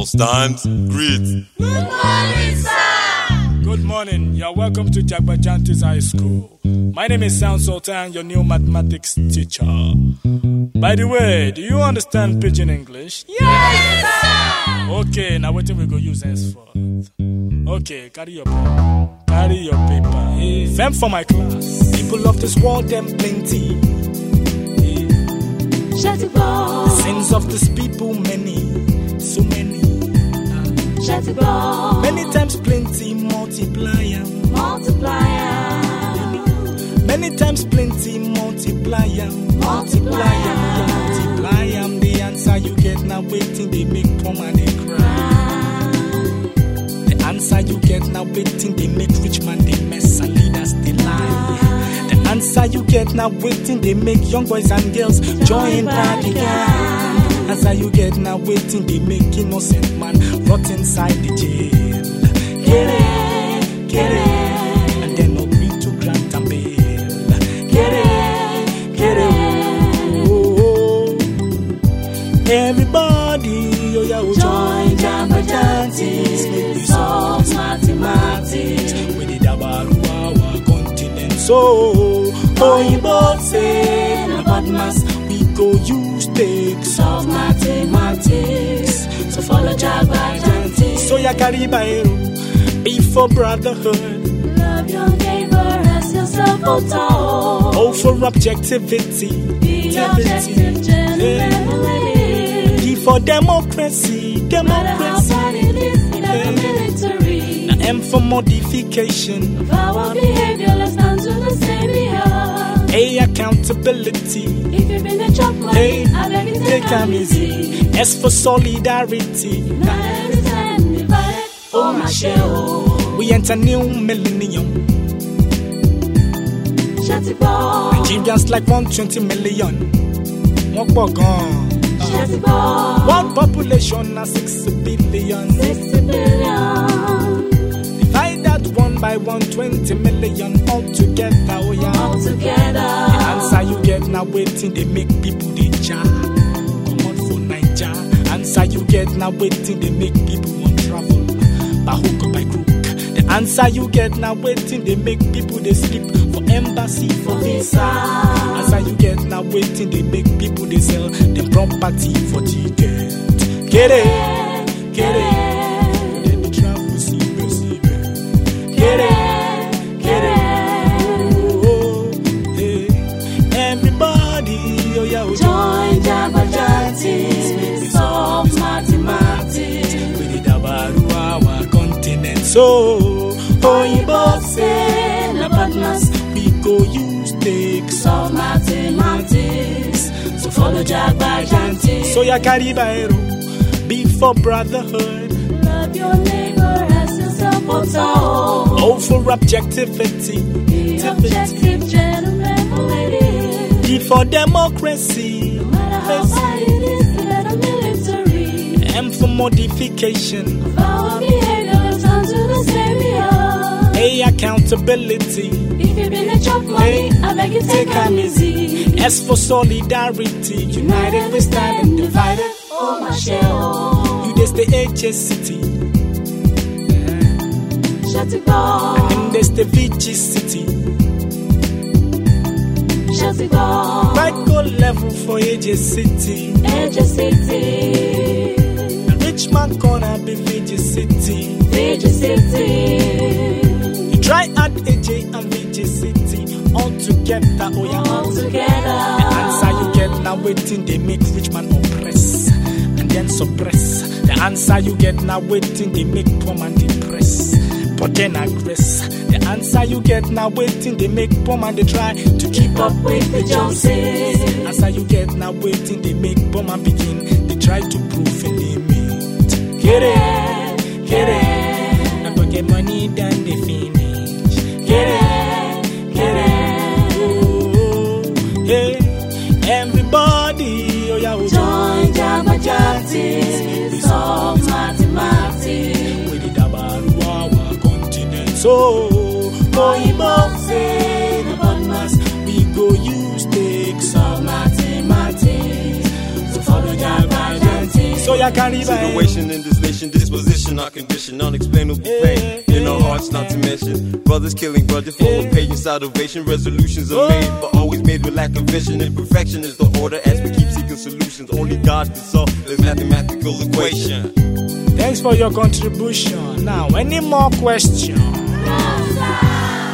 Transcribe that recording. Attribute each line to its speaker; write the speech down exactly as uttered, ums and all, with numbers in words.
Speaker 1: All stand, greet.
Speaker 2: Good morning, sir.
Speaker 3: Good morning. You are welcome to Jagbajantis High School. My name is Sound Sultan, your new mathematics teacher. By the way, do you understand Pidgin English?
Speaker 2: Yes, sir.
Speaker 3: Okay, now what we go use henceforth? Okay, carry your paper. Carry your paper. Hey. Fem for my class. People of this world, them plenty. Hey. The sins of this people, many. So many. Uh, many times plenty, multiplier.
Speaker 2: Multiplier.
Speaker 3: Many, many times plenty, multiplier. Multiplier. Multiplier. The answer you get now waiting, they make poor man they cry. The answer you get now waiting, they make rich man they mess and leaders they lie. The answer you get now waiting, they make young boys and girls join party gang. Answer you get now waiting, they make innocent man rot inside the jail. Get it, get it, and then agree to grant and bail. Get it, get it, oh, oh. Everybody, oh yeah, oh,
Speaker 2: join Jagbajantis, make we solve mathematics.
Speaker 3: We did about our continent, so oh, you both say about mass. We go use take
Speaker 2: solve mathematics. So follow Jagbajantis.
Speaker 3: So ya carry by be for brotherhood.
Speaker 2: Love your neighbor as yourself, oh.
Speaker 3: Oh, for objectivity.
Speaker 2: Be objective, gentlemen.
Speaker 3: Be for democracy. Democracy.
Speaker 2: No matter how bad it is, in the military.
Speaker 3: Now M for modification
Speaker 2: of our behavior, let's stand to the savior.
Speaker 3: A, accountability.
Speaker 2: If you've been a chop money, I beg you take them easy.
Speaker 3: S for solidarity.
Speaker 2: United we stand divided, oh my shell.
Speaker 3: We enter new millennium.
Speaker 2: Shatibor.
Speaker 3: Nigerians like one hundred twenty million. One gone.
Speaker 2: Shatibor.
Speaker 3: One population na six billion.
Speaker 2: Six billion.
Speaker 3: Divide that one by one twenty million all together. Oh yeah.
Speaker 2: All together.
Speaker 3: The answer you get now waiting, they make people they jar. Come on for Niger. Answer you get now waiting, they make people want travel. By hook or by crook. The answer you get now waiting, they make people they sleep for embassy, for visa. Answer you get now waiting, they make people they sell them property for ticket. Get it, get it. Then they travel, see, see, get it, get it. Oh, hey. Everybody, oh yeah, oh,
Speaker 2: join Jagbajantis, make we solve mathematics.
Speaker 3: We did about our continent, so oh, you both say about mass. We go use take
Speaker 2: solve mathematics. So follow Jagbajantis.
Speaker 3: So ya carry by be for brotherhood.
Speaker 2: Love your neighbor as yourself, oh.
Speaker 3: Oh, for objectivity.
Speaker 2: Be objective, gentlemen, ladies.
Speaker 3: Be for democracy.
Speaker 2: No matter how bad it is, in the military.
Speaker 3: M for modification
Speaker 2: of our behavior, let's turn to the savior.
Speaker 3: A, accountability.
Speaker 2: If you've been a chop money, hey, I beg you take them easy.
Speaker 3: S for solidarity.
Speaker 2: United we stand and divided, oh my shell.
Speaker 3: You just the H S city.
Speaker 2: Shatibor.
Speaker 3: And there's the V G city.
Speaker 2: Shatibor.
Speaker 3: Right go level for A J city.
Speaker 2: A J city.
Speaker 3: Richmond corner be V G city.
Speaker 2: V G city.
Speaker 3: You try add A J and V G city all together, oh yeah,
Speaker 2: all together.
Speaker 3: The answer you get now waiting, they make rich man oppress and then suppress. The answer you get now waiting, they make poor man depress, but then aggress. The answer you get now waiting, they make poor man they try to keep up with the Joneses. Answer you get now waiting, they make poor man begin, they try to prove a limit. Get it, get it. Now go get money, then they finish. Get it, get it. Oh, hey, everybody, oh yeah, oh,
Speaker 2: join Jagbajantis, solve mathematics.
Speaker 3: We did about our continent, so oh, you both say about mass. We go use take solve mathematics. So follow Jagbajantis. So ya carry by.
Speaker 1: Situation in this nation, disposition, our condition, unexplainable pain in our hearts, not to mention brothers killing brothers, full of patience, salvation, resolutions are made, but always made with lack of vision. Imperfection is the order as we keep seeking solutions. Only God can solve this mathematical equation.
Speaker 3: Thanks for your contribution. Now, any more questions?
Speaker 2: No, sir.